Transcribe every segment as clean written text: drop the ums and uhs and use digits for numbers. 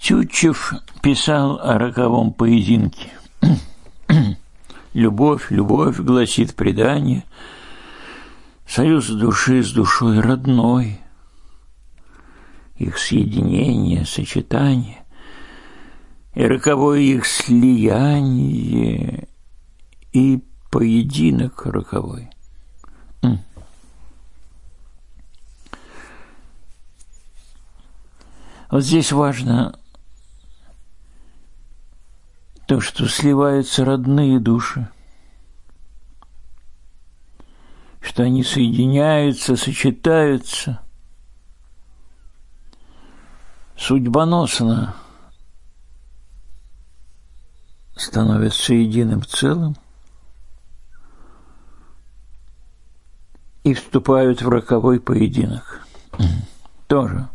Тютчев писал о роковом поединке. «Любовь, любовь, гласит предание, союз души с душой родной, их соединение, сочетание и роковое их слияние и поединок роковой». Вот здесь важно то, что сливаются родные души, что они соединяются, сочетаются. Судьбоносно становятся единым целым и вступают в роковой поединок. Тоже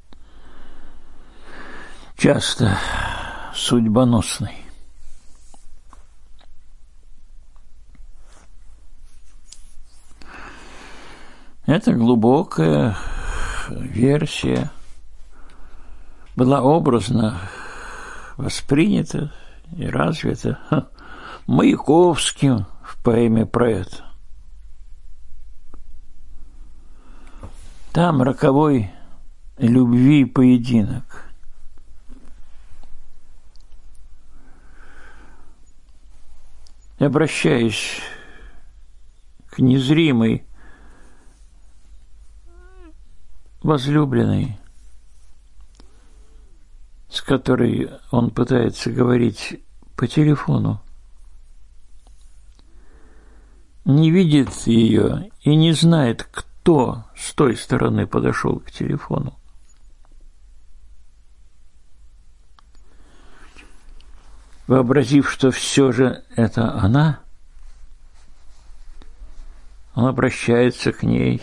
часто судьбоносный. Эта глубокая версия была образно воспринята и развита Маяковским в поэме про это. Там роковой любви поединок. Обращаясь к незримой возлюбленной, с которой он пытается говорить по телефону, не видит ее и не знает, кто с той стороны подошел к телефону. Вообразив, что все же это она, он обращается к ней.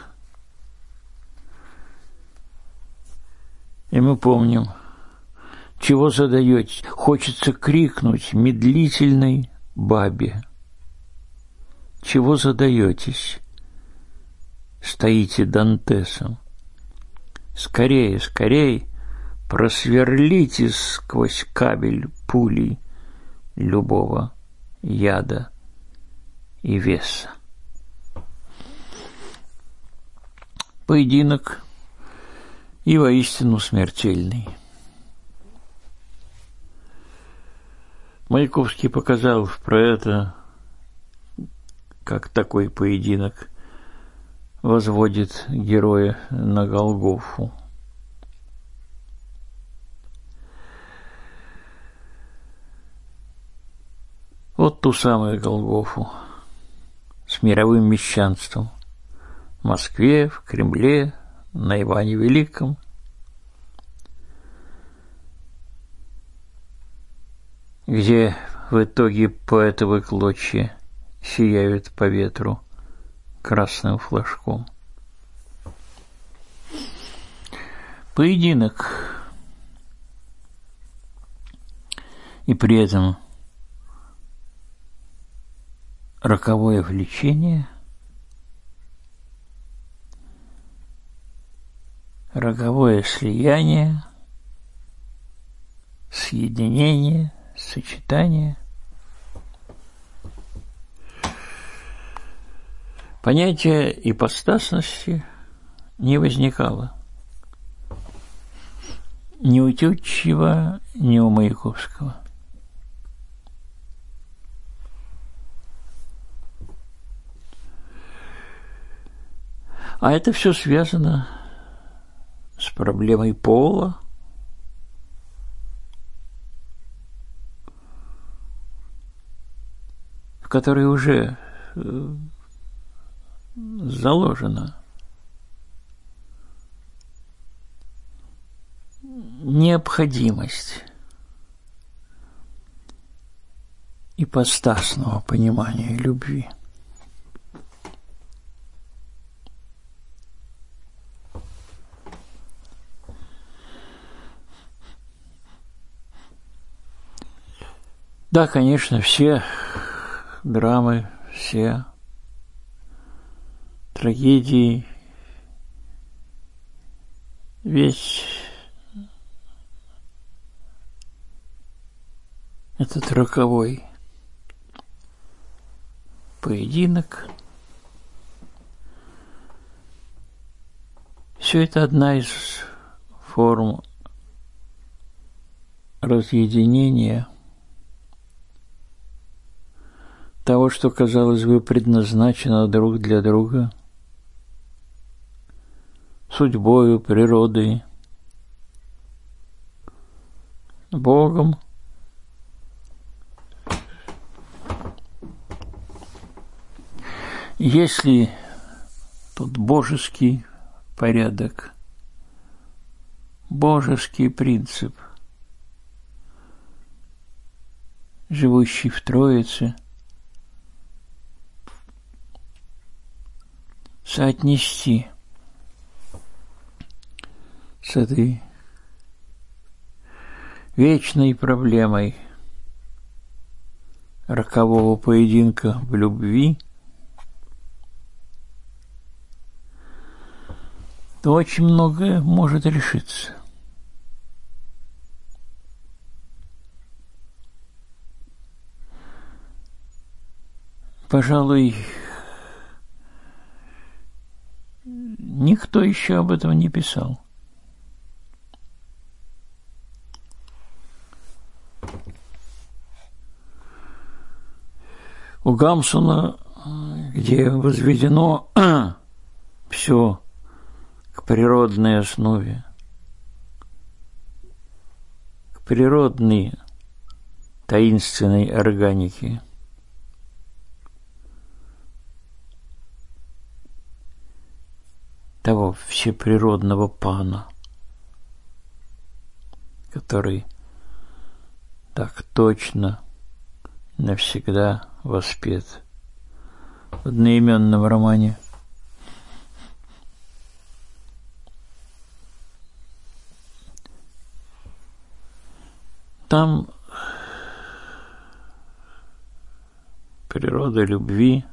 И мы помним, чего задаете. Хочется крикнуть медлительной бабе. Чего задаетесь? Стоите Дантесом. Скорее, скорее, просверлите сквозь кабель пулей любого яда и веса. Поединок и воистину смертельный. Маяковский показал про это, как такой поединок возводит героя на Голгофу. Вот ту самую Голгофу с мировым мещанством в Москве, в Кремле, на Иване Великом. Где в итоге поэтовы клочья сияют по ветру красным флажком. Поединок. И при этом роковое влечение, роковое слияние, соединение, сочетание. Понятие ипостасности не возникало ни у Тютчева, ни у Маяковского. А это все связано с проблемой пола, в которой уже заложена необходимость ипостасного понимания любви. Да, конечно, все драмы, все трагедии, весь этот роковой поединок. Все это одна из форм разъединения того, что, казалось бы, предназначено друг для друга, судьбою, природой, Богом. Если тот божеский порядок, божеский принцип, живущий в Троице, соотнести с этой вечной проблемой рокового поединка в любви, то очень многое может решиться. Пожалуй, никто еще об этом не писал. У Гамсуна, где возведено все к природной основе, к природной таинственной органике, того всеприродного пана, который так точно навсегда воспет в одноименном романе. Там природа любви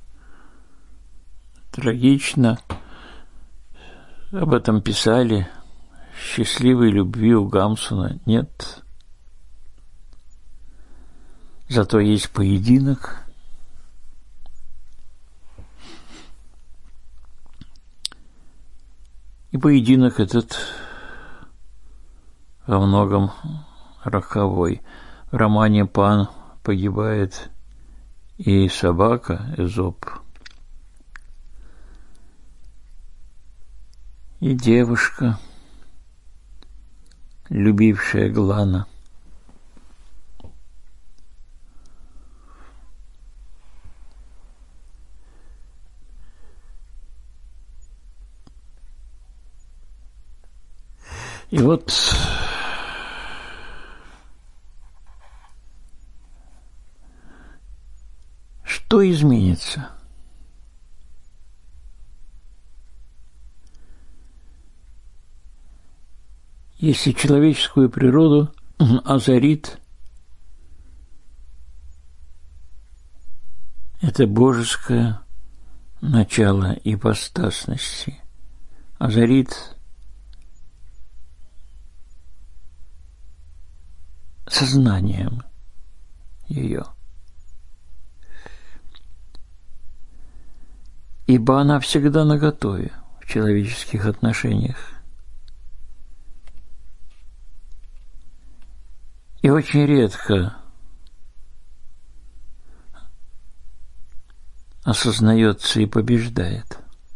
трагична. Об этом писали. Счастливой любви у Гамсуна нет. Зато есть поединок. И поединок этот во многом роковой. В романе «Пан» погибает и собака Эзоп, и девушка, любившая Глана. И вот что изменится? Если человеческую природу озарит это божеское начало ипостасности, озарит сознанием ее, ибо она всегда наготове в человеческих отношениях. И очень редко осознается и побеждает.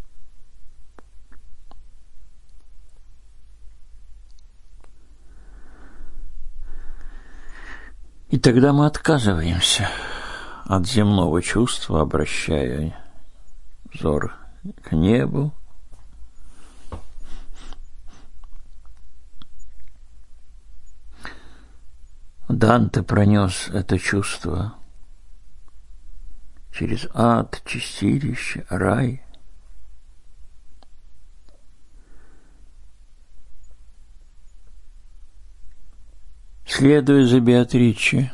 И тогда мы отказываемся от земного чувства, обращая взор к небу, Данте пронес это чувство через ад, чистилище, рай. Следуя за Беатриче,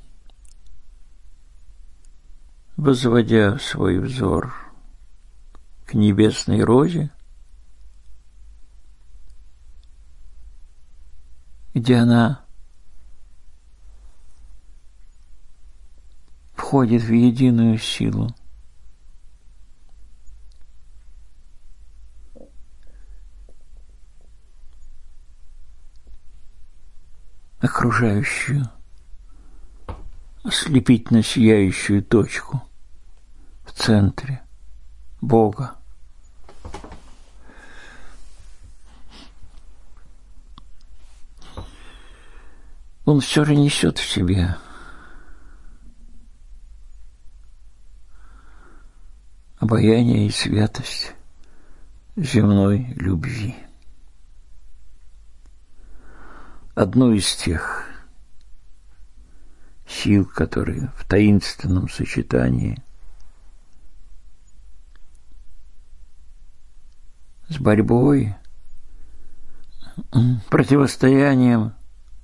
возводя свой взор к небесной розе, где она входит в единую силу. Окружающую, ослепительно сияющую точку в центре Бога. Он все же несет в себе обаяние и святость земной любви. Одну из тех сил, которые в таинственном сочетании с борьбой, противостоянием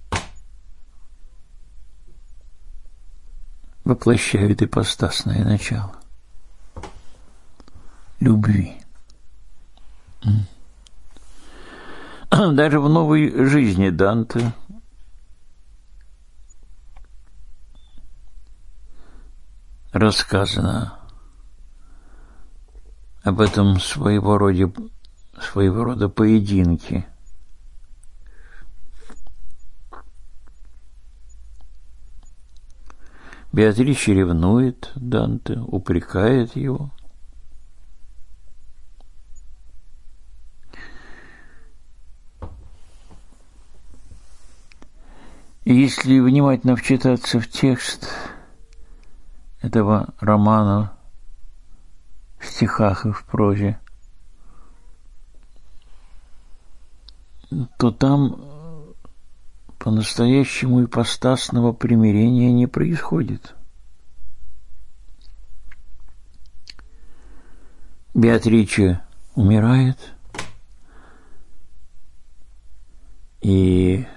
воплощают ипостасное начало любви. Даже в новой жизни Данте рассказано об этом своего рода поединке. Беатрича ревнует Данте, упрекает его. И если внимательно вчитаться в текст этого романа в стихах и в прозе, то там по-настоящему ипостасного примирения не происходит. Беатрича умирает, и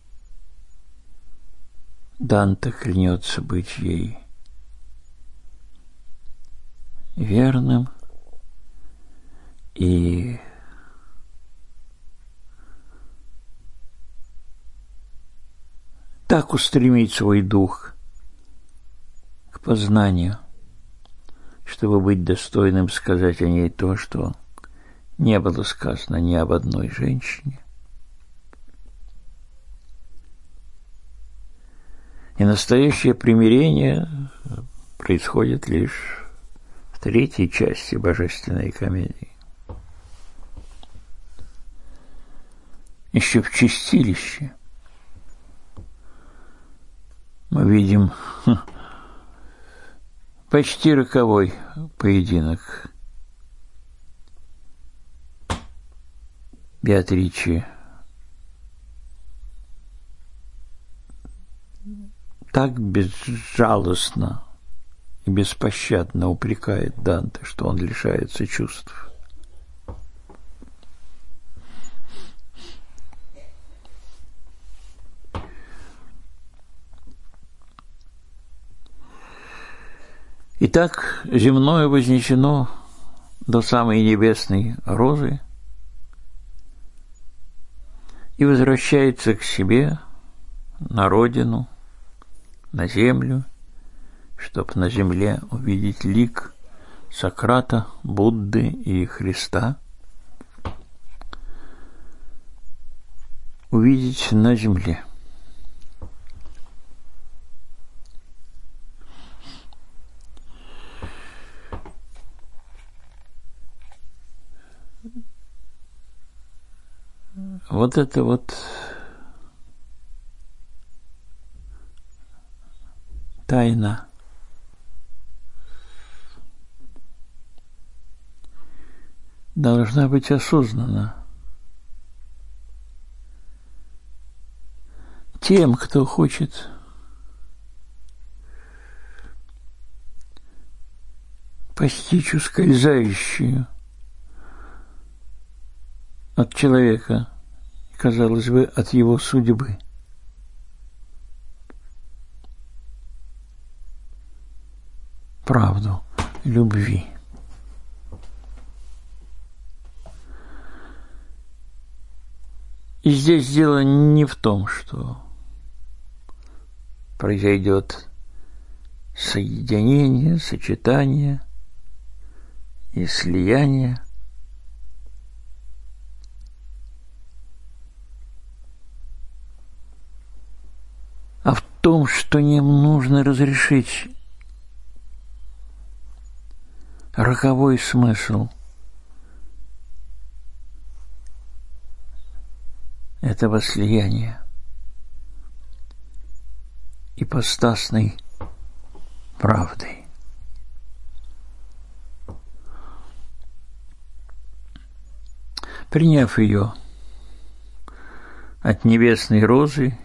Данте клянется быть ей верным и так устремить свой дух к познанию, чтобы быть достойным сказать о ней то, что не было сказано ни об одной женщине. И настоящее примирение происходит лишь в третьей части божественной комедии. Еще в чистилище мы видим почти роковой поединок Беатричи так безжалостно и беспощадно упрекает Данте, что он лишается чувств. Итак, земное вознесено до самой небесной розы и возвращается к себе, на родину, на землю, чтоб на земле увидеть лик Сократа, Будды и Христа, увидеть на земле. Вот это вот тайна должна быть осознана тем, кто хочет постичь ускользающую от человека, казалось бы, от его судьбы правду любви. И здесь дело не в том, что произойдет соединение, сочетание и слияние. А в том, что им нужно разрешить роковой смысл этого слияния ипостасной правдой. Приняв ее от небесной розы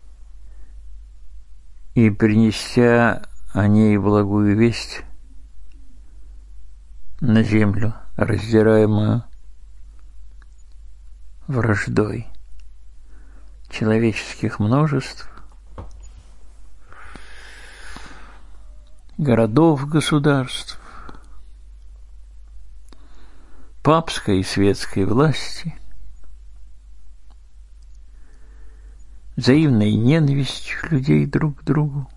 и принеся о ней благую весть на землю, раздираемую враждой человеческих множеств, городов, государств, папской и светской власти, взаимной ненавистью людей друг к другу,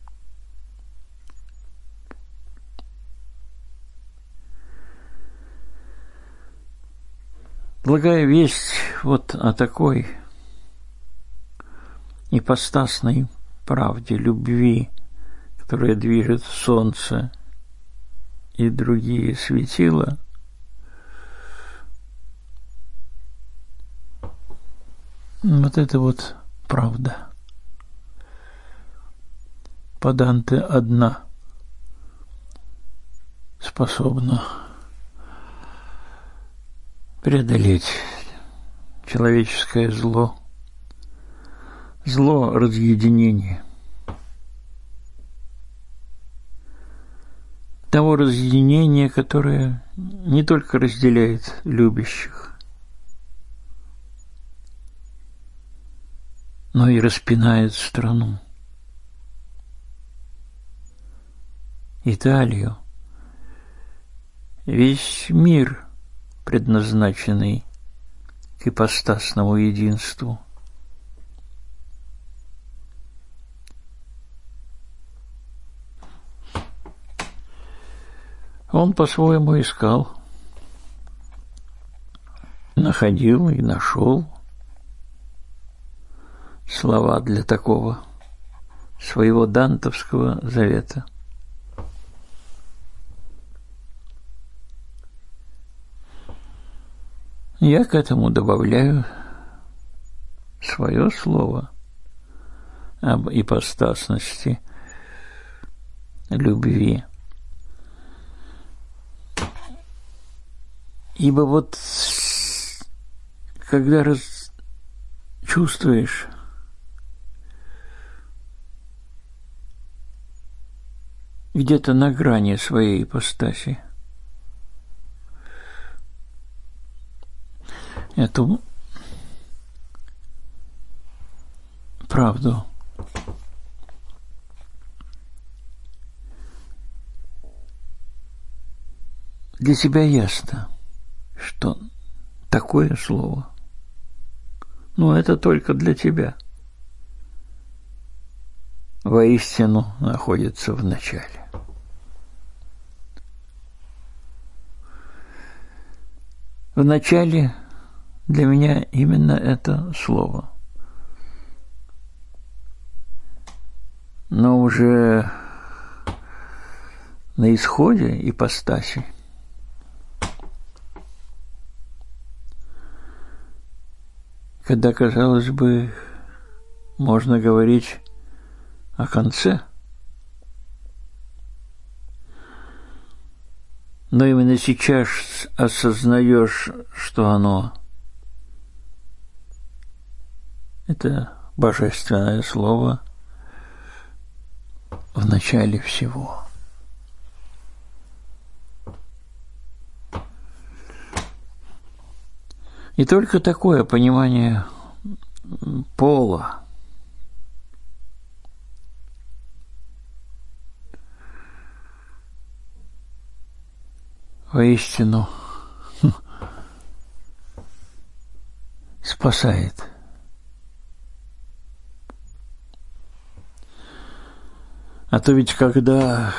благая весть вот о такой ипостасной правде, любви, которая движет солнце и другие светила, вот это вот правда. По Данте одна способна преодолеть человеческое зло, зло разъединения. Того разъединения, которое не только разделяет любящих, но и распинает страну. Италию, весь мир, предназначенный к ипостасному единству. Он по-своему искал, находил и нашел слова для такого своего дантовского завета. Я к этому добавляю свое слово об ипостасности любви. Ибо вот когда чувствуешь где-то на грани своей ипостаси эту правду, для себя ясно, что такое слово, но это только для тебя, воистину находится в начале. В начале для меня именно это слово. Но уже на исходе ипостаси когда, казалось бы, можно говорить о конце, но именно сейчас осознаешь, что оно это божественное слово в начале всего. И только такое понимание пола воистину спасает. А то ведь когда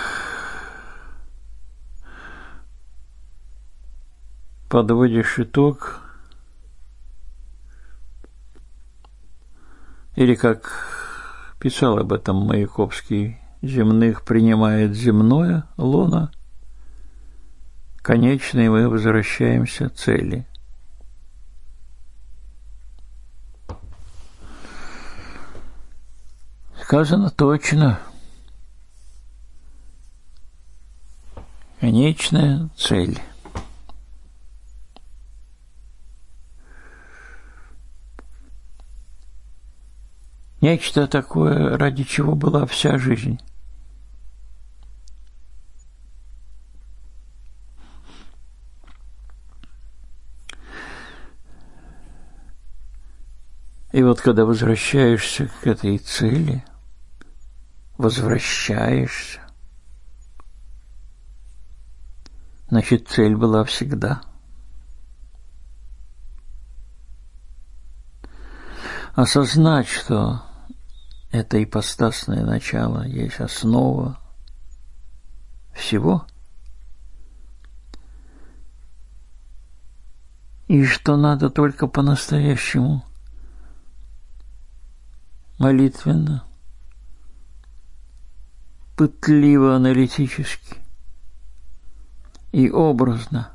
подводишь итог, или как писал об этом Маяковский, земных принимает земное лоно, конечный мы возвращаемся к цели. Сказано точно. Конечная цель. Нечто такое, ради чего была вся жизнь. И вот когда возвращаешься к этой цели, значит, цель была всегда. Осознать, что это ипостасное начало есть основа всего, и что надо только по-настоящему молитвенно, пытливо, аналитически и образно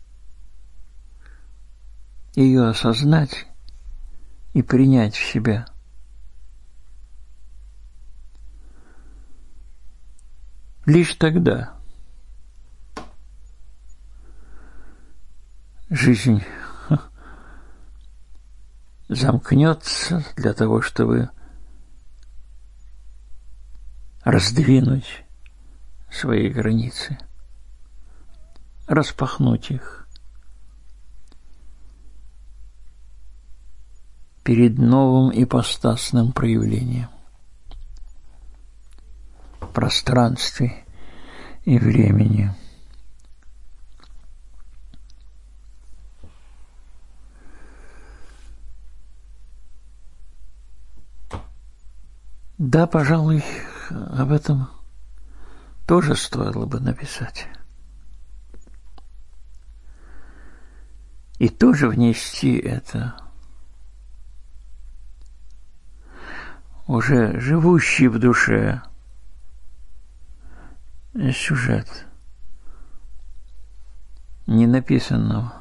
ее осознать и принять в себя. Лишь тогда жизнь замкнется для того, чтобы раздвинуть свои границы, распахнуть их перед новым ипостасным проявлением в пространстве и времени. Да, пожалуй, об этом тоже стоило бы написать. И тоже внести это уже живущий в душе сюжет не написанного.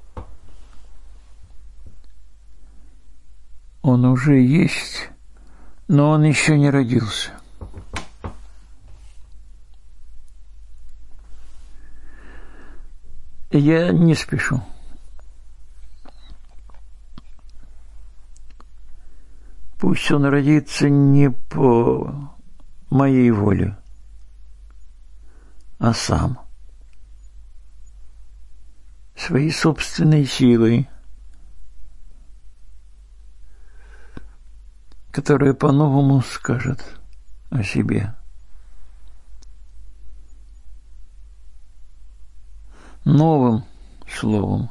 Он уже есть, но он еще не родился. Я не спешу. Пусть он родится не по моей воле, а сам, своей собственной силой, которая по-новому скажет о себе. Новым словом,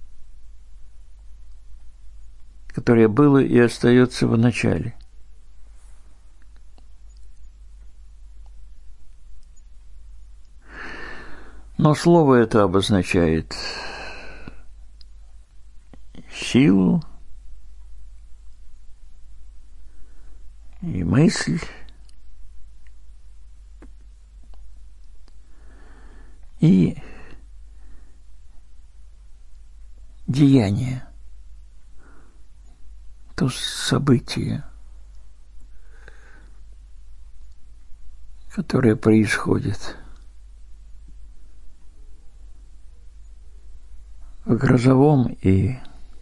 которое было и остается в начале. Но слово это обозначает силу и мысль, и деяние, то событие, которое происходит в грозовом и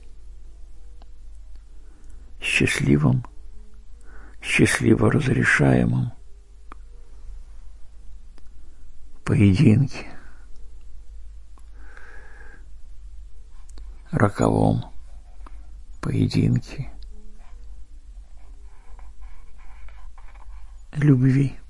счастливо разрешаемом поединке, роковом поединке любви.